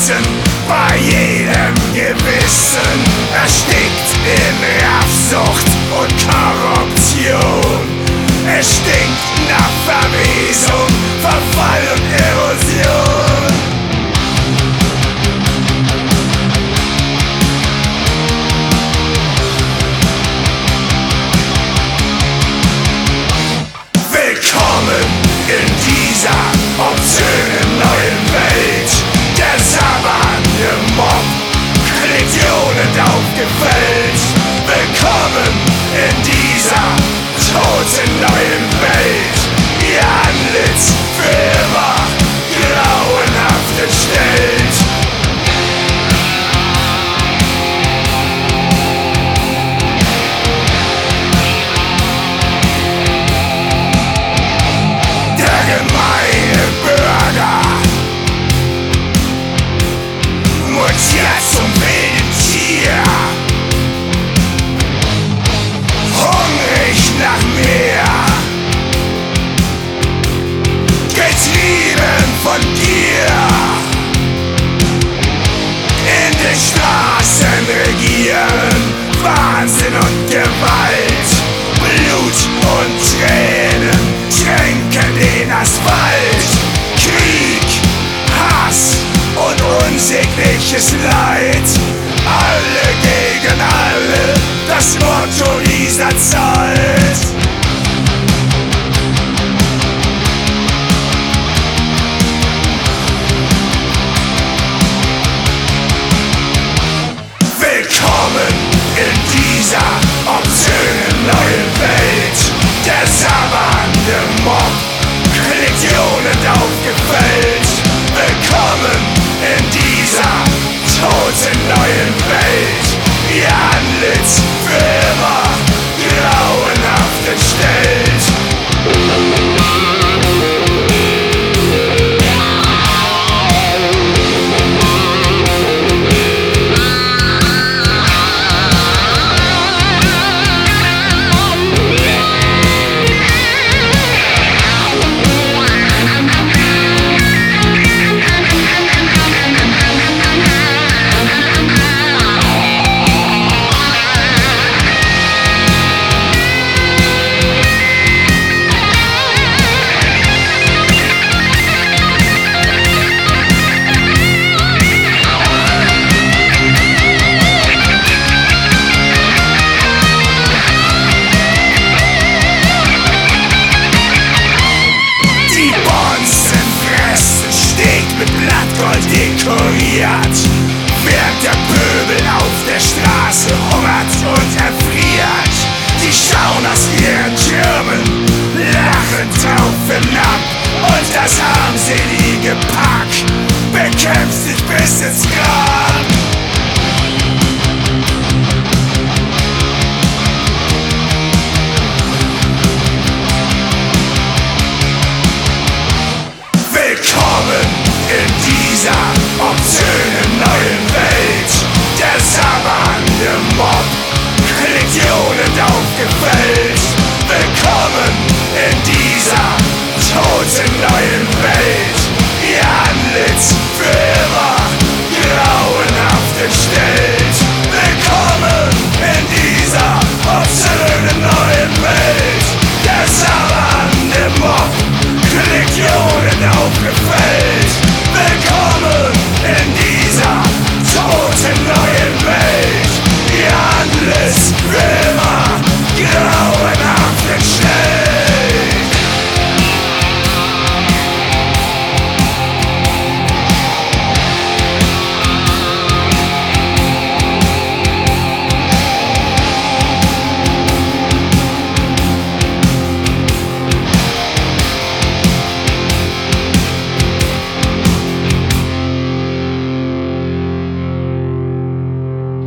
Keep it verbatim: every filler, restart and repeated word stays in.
Zeiten, bei jedem Gewissen, erstickt in Raffsucht und Korruption. Es stinkt nach Verwesung, Verfall und Erosion. Willkommen in dieser obszönen neuen Welt. Der sabbernde Mob klingt johlend aufgefällt. Willkommen in dieser toten neuen Welt. Ihr Antlitz für immer grauenhaft entstellt. Der gemeine Bürger mutiert zum wilden Tier, hungrig nach mehr, getrieben von Gier, in den Straßen regieren Wahnsinn und Gewalt, Blut und Tränen tränken den Asphalt, Krieg, Hass und unsägliches Leid, alle gegen alle, das Motto dieser Zeit. Willkommen in dieser obszönen neuen Welt. Der sabbernde Mob klingt johlend aufgefällt. Willkommen in dieser toten neuen Welt. Ihr Antlitz für immer grauenhaft entstellt. Dekoriert, während der Pöbel auf der Straße hungert und erfriert. Die schauen aus ihren Türmen